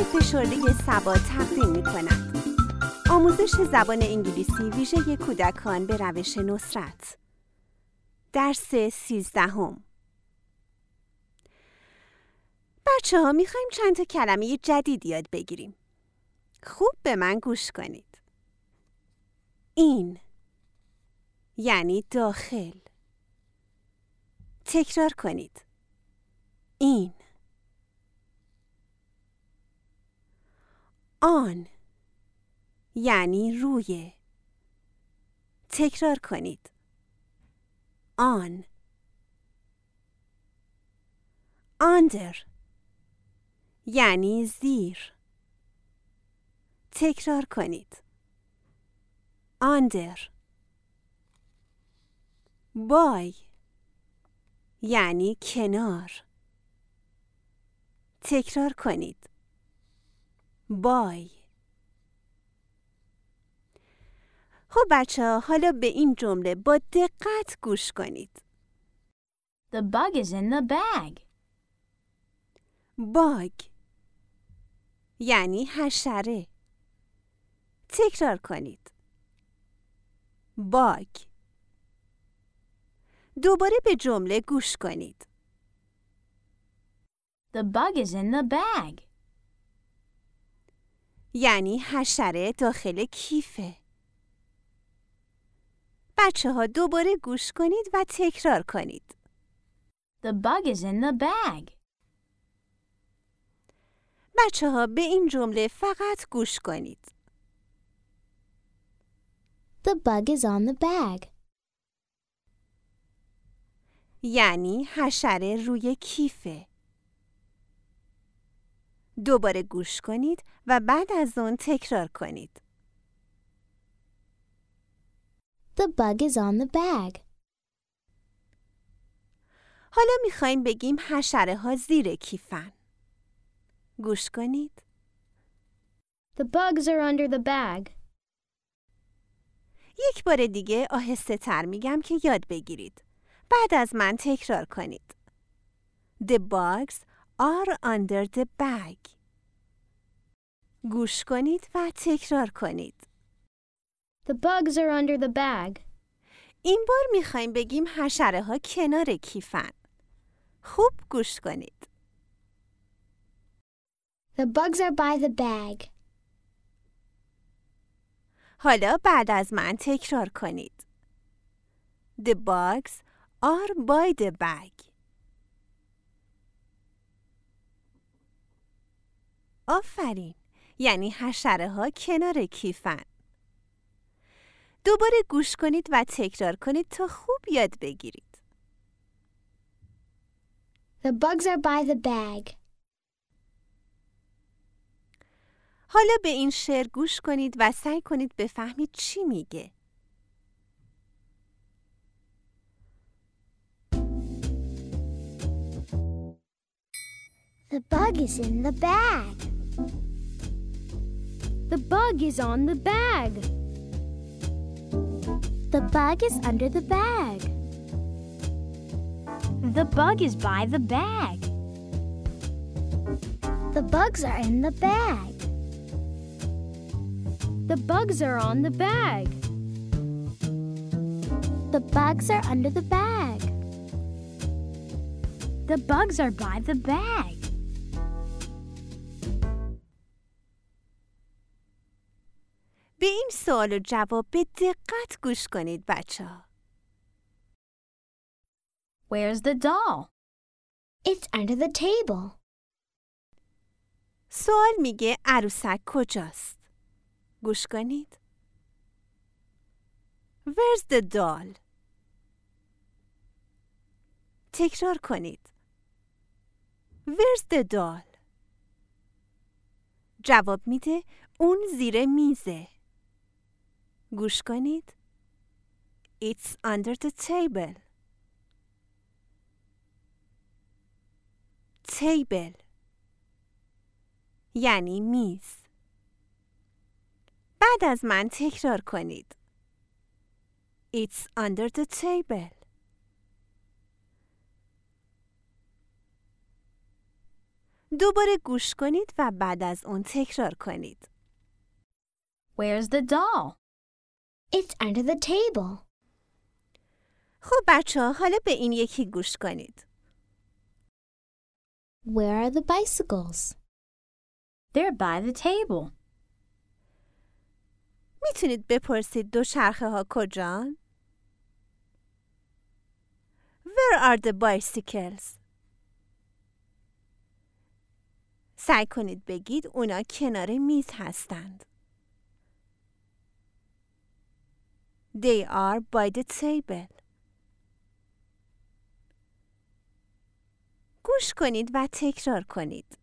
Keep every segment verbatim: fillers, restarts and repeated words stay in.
فشرده سبا تقدیم می کند. آموزش زبان انگلیسی ویژه کودکان به روش نصرت. درس سیزدهم. بچه ها می خوایم چند تا کلمه جدید یاد بگیریم. خوب به من گوش کنید. این یعنی داخل. تکرار کنید. این. آن یعنی روی. تکرار کنید. آن. under یعنی زیر. تکرار کنید. under. by یعنی کنار. تکرار کنید. by. خب بچه ها، حالا به این جمله با دقت گوش کنید. The bug is in the bag. bug یعنی حشره. تکرار کنید. bug. دوباره به جمله گوش کنید. The bug is in the bag. یعنی حشره داخل کیفه. بچه ها دوباره گوش کنید و تکرار کنید. The bug is in the bag. بچه ها به این جمله فقط گوش کنید. The bug is on the bag. یعنی حشره روی کیفه. دوباره گوش کنید و بعد از اون تکرار کنید. The bug is on the bag. حالا میخوایم بگیم حشره ها زیر کیفن. گوش کنید. The bugs are under the bag. یک بار دیگه آهسته تر میگم که یاد بگیرید. بعد از من تکرار کنید. The bugs are under the bag. گوش کنید و تکرار کنید. The bugs are under the bag. این بار میخوایم بگیم حشره ها کنار کیفن. خوب گوش کنید. The bugs are by the bag. حالا بعد از من تکرار کنید. The bugs are by the bag. آفرین. یعنی حشره ها کنار کیفن. دوباره گوش کنید و تکرار کنید تا خوب یاد بگیرید. The bugs are by the bag. حالا به این شعر گوش کنید و سعی کنید بفهمید چی میگه. The bug is in the bag. The bug is on the bag. The bug is under the bag. The bug is by the bag. The bugs are in the bag. The bugs are on the bag. The bugs are under the bag. The bugs are by the bag. به این سوال و جواب به دقت گوش کنید بچه ها. Where's the doll? It's under the table. سوال میگه عروسک کجاست؟ گوش کنید. Where's the doll? تکرار کنید. Where's the doll? جواب میده اون زیر میزه. گوش کنید. It's under the table. table یعنی میز. بعد از من تکرار کنید. It's under the table. دوباره گوش کنید و بعد از اون تکرار کنید. Where's the doll? It's under the table. خب بچه‌ها حالا به این یکی گوش کنید. Where are the bicycles? They're by the table. میتونید بپرسید دوچرخه ها کجان؟ Where are the bicycles? سعی کنید بگید اونا کنار میز هستند. They are by the table. گوش کنید و تکرار کنید.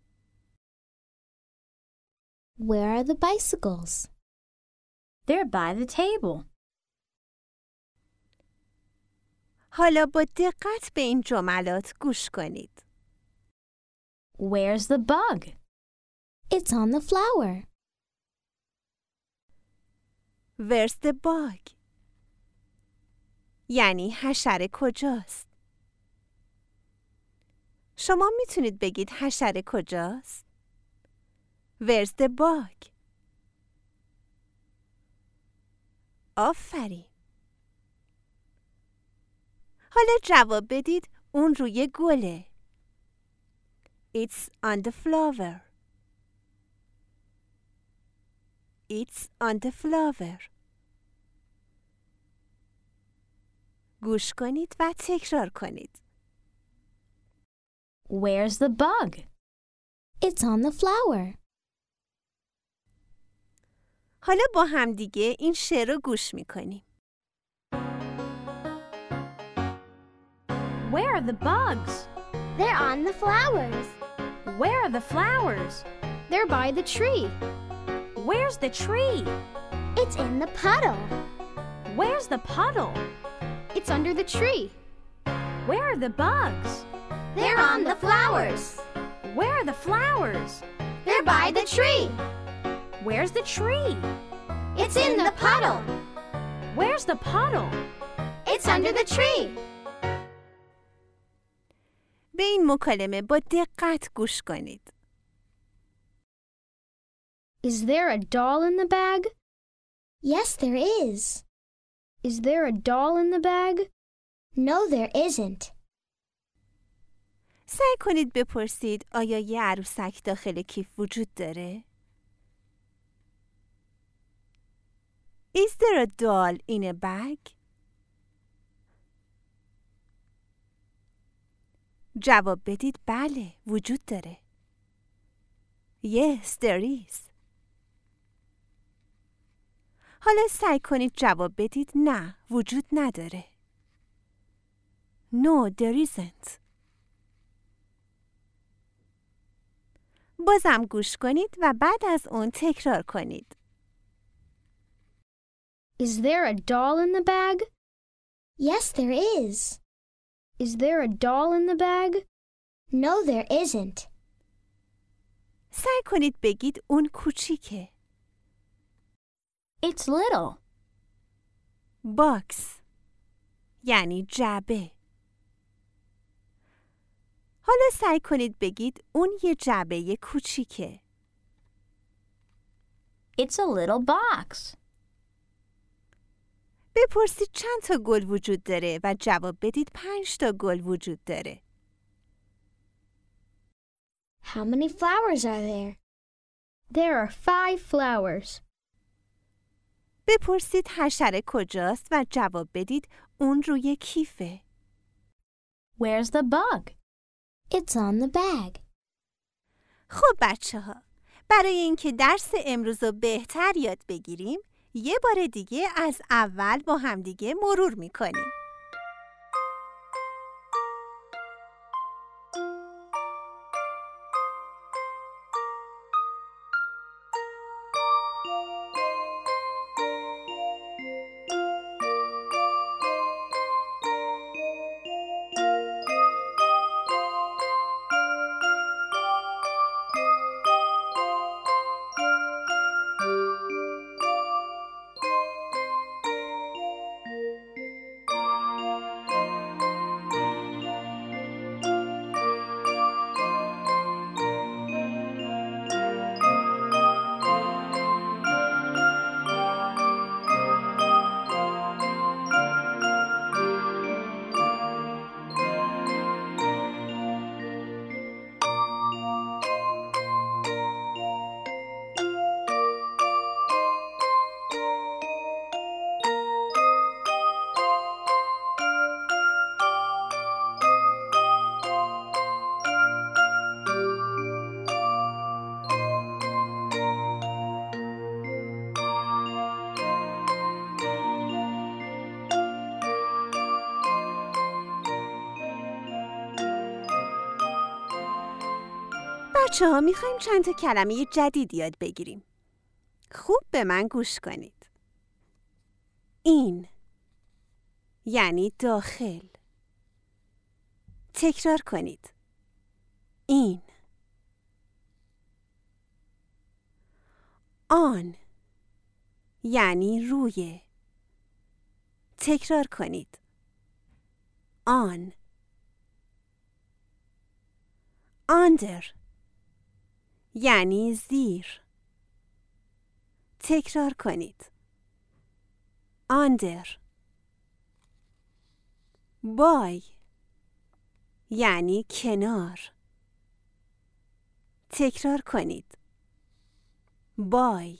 Where are the bicycles? They're by the table. حالا با دقت به این جملات گوش کنید. Where's the bug? It's on the flower. Where's the bug? یعنی حشره کجاست؟ شما میتونید بگید حشره کجاست؟ Where's the bug? آفرین. حالا جواب بدید اون روی گله. It's on the flower. It's on the flower. گوش کنید و تکرار کنید. Where's the bug? It's on the flower. حالا با هم دیگه این شعر رو گوش میکنیم. Where are the bugs? They're on the flowers. Where are the flowers? They're by the tree. Where's the tree? It's in the puddle. Where's the puddle? It's under the tree. Where are the bugs? They're on the flowers. Where are the flowers? They're by the tree. Where's the tree? It's in the puddle. Where's the puddle? It's under the tree. به این مکالمه با دقت گوش کنید. Is there a doll in the bag? Yes, there is. Is there a doll in the bag? No, there isn't. سعی کنید بپرسید آیا یه عروسک داخل کیف وجود داره؟ Is there a doll in a bag? جواب بدید بله وجود داره. Yes, there is. حالا سعی کنید جواب بدید نه وجود نداره. No, there isn't. بازم گوش کنید و بعد از اون تکرار کنید. Is there a doll in the bag? Yes, there is. Is there a doll in the bag? No, there isn't. سعی کنید بگید اون کوچیکه. It's little. باکس یعنی جعبه. حالا سعی کنید بگید اون یه جعبه کوچیکه. It's a little box. بپرسید چند تا گل وجود داره و جواب بدید پنج تا گل وجود داره. How many flowers are there? There are five flowers. بپرسید حشره کجاست و جواب بدید اون روی کیفه. Where's the bug? It's on the bag. خب بچه ها، برای اینکه درس امروز رو بهتر یاد بگیریم یه بار دیگه از اول با همدیگه مرور میکنیم. بچه ها میخوایم چند تا کلمه جدید یاد بگیریم. خوب به من گوش کنید. این یعنی داخل. تکرار کنید. این. آن یعنی روی. تکرار کنید. آن. under یعنی زیر. تکرار کنید. under. by یعنی کنار. تکرار کنید. by.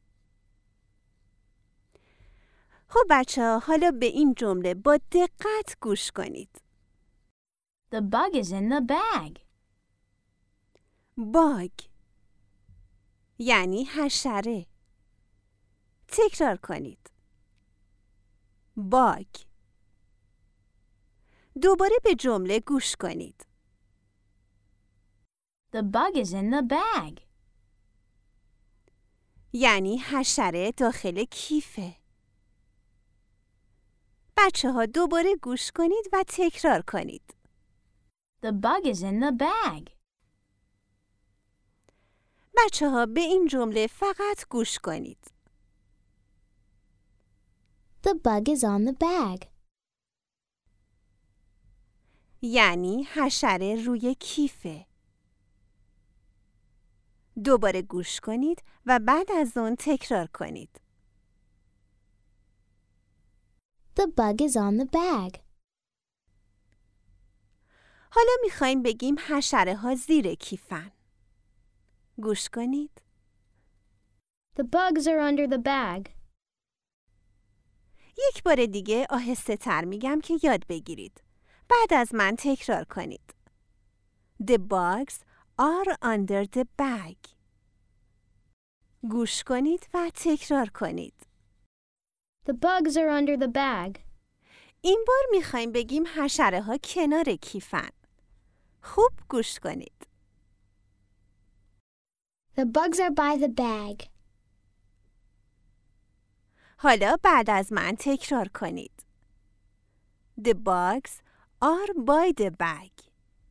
خب بچه ها حالا به این جمله با دقت گوش کنید. The bug is in the bag. bug یعنی حشره. تکرار کنید. bug. دوباره به جمله گوش کنید. The bug is in the bag. یعنی حشره داخل کیفه. بچه ها دوباره گوش کنید و تکرار کنید. The bug is in the bag. بچه ها به این جمله فقط گوش کنید. The bug is on the bag. یعنی حشره روی کیفه. دوباره گوش کنید و بعد از اون تکرار کنید. The bug is on the bag. حالا میخوایم بگیم حشره ها زیر کیفن. گوش کنید. The bugs are under the bag. یک بار دیگه آهسته تر میگم که یاد بگیرید. بعد از من تکرار کنید. The bugs are under the bag. گوش کنید و تکرار کنید. The bugs are under the bag. این بار میخوایم بگیم حشره ها کنار کیفن. خوب گوش کنید. The bugs are by the bag. حالا بعد از من تکرار کنید. The bugs are by the bag.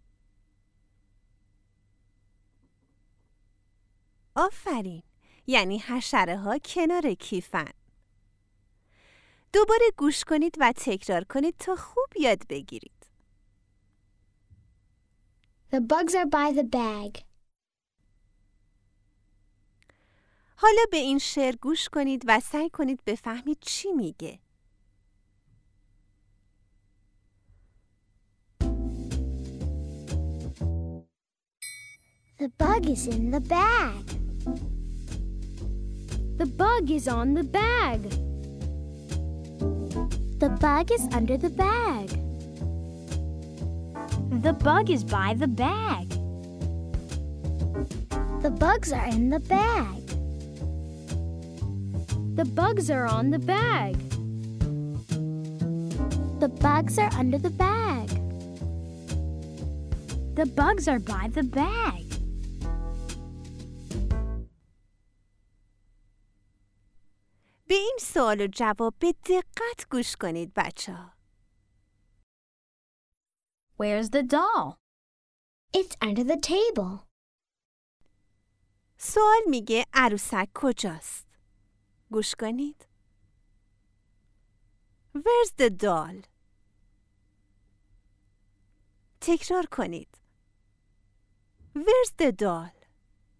آفرین. یعنی حشره ها کنار کیفن. دوباره گوش کنید و تکرار کنید تا خوب یاد بگیرید. The bugs are by the bag. حالا به این شعر گوش کنید و سعی کنید بفهمید چی میگه. The bug is in the bag. The bug is on the bag. The bug is under the bag. The bug is by the bag. The bugs are in the bag. The bugs are on the bag. The bugs are under the bag. The bugs are by the bag. به این سوال و جواب به دقت گوش کنید بچه‌ها. Where's the doll? It's under the table. سوال میگه عروسک کجاست؟ گوش کنید. Where's the doll? تکرار کنید. Where's the doll?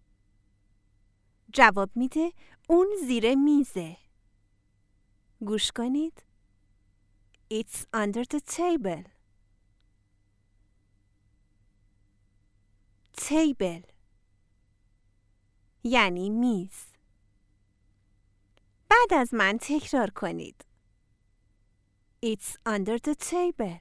جواب میده اون زیر میزه. گوش کنید. It's under the table. table یعنی میز. بعد از من تکرار کنید. It's under the table.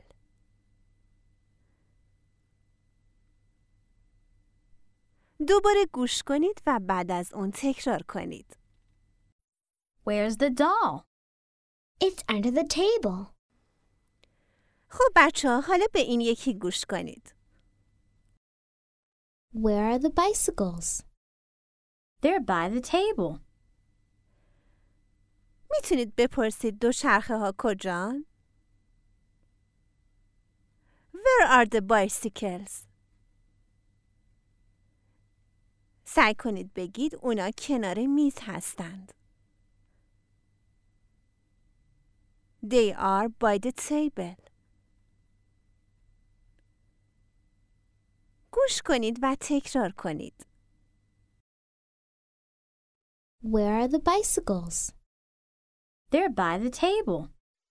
دوباره گوش کنید و بعد از اون تکرار کنید. Where's the doll? It's under the table. خب بچه ها حالا به این یکی گوش کنید. Where are the bicycles? They're by the table. میتونید بپرسید دوچرخه ها کجان؟ Where are the bicycles? سعی کنید بگید اونا کنار میز هستند. They are by the table. گوش کنید و تکرار کنید. Where are the bicycles? They're by the table.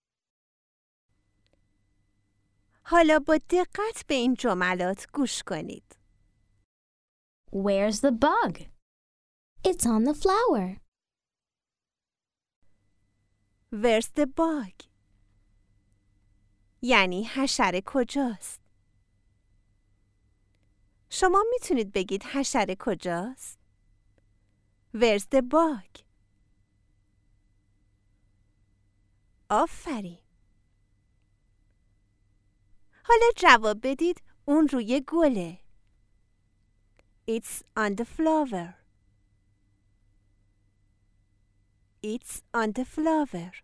حالا با دقت به این جملات گوش کنید. Where's the bug? It's on the flower. Where's the bug? یعنی حشره کجاست؟ شما میتونید بگید حشره کجاست؟ Where's the bug? آفرین. حالا جواب بدید اون روی گله. It's on the flower. It's on the flower.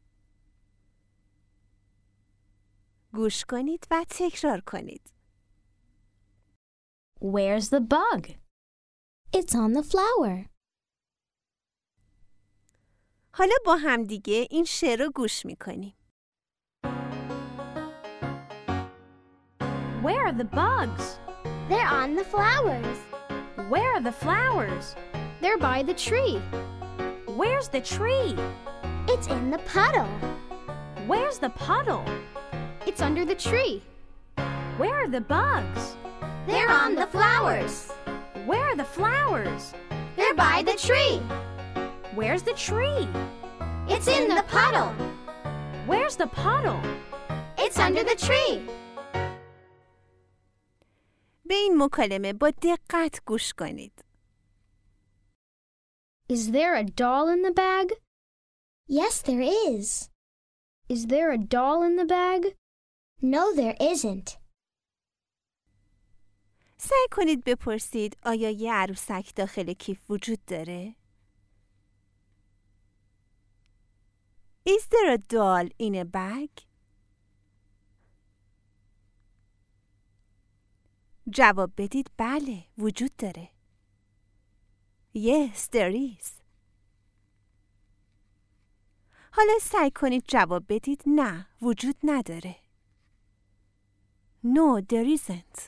گوش کنید و تکرار کنید. Where's the bug? It's on the flower. حالا با هم دیگه این شعر رو گوش میکنیم. Where are the bugs? They're on the flowers. Where are the flowers? They're by the tree. Where's the tree? It's in the puddle. Where's the puddle? It's under the tree. Where are the bugs? They're on the flowers. Where are the flowers? They're by the tree. Where's the tree? It's in the puddle. Where's the puddle? It's under the tree. به این مکالمه با دقت گوش کنید. Is there a doll in the bag? Yes, there is. Is there a doll in the bag? No, there isn't. سعی کنید بپرسید آیا یه عروسک داخل کیف وجود داره؟ Is there a doll in a bag? جواب بدید بله وجود داره. Yes, there is. حالا سعی کنید جواب بدید نه وجود نداره. No, there isn't.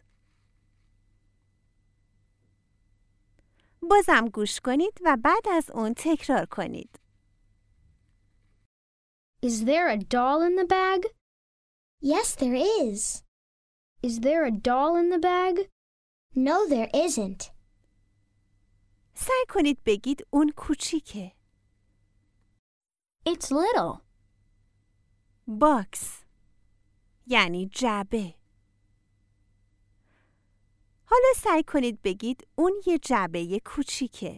بازم گوش کنید و بعد از اون تکرار کنید. Is there a doll in the bag? Yes, there is. Is there a doll in the bag? No, there isn't. سعی کنید بگید اون کوچیکه. It's little. باکس یعنی جعبه. حالا سعی کنید بگید اون یه جعبه کوچیکه.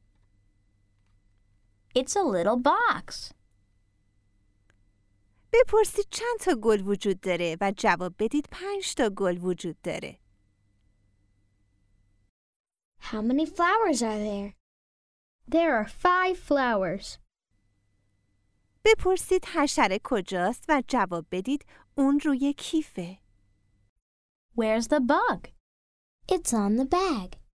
It's a little box. بپرسید چند تا گل وجود داره و جواب بدید پنج تا گل وجود داره. How many flowers are there? There are five flowers. بپرسید حشره کجاست و جواب بدید اون روی کیفه. Where's the bug? It's on the bag.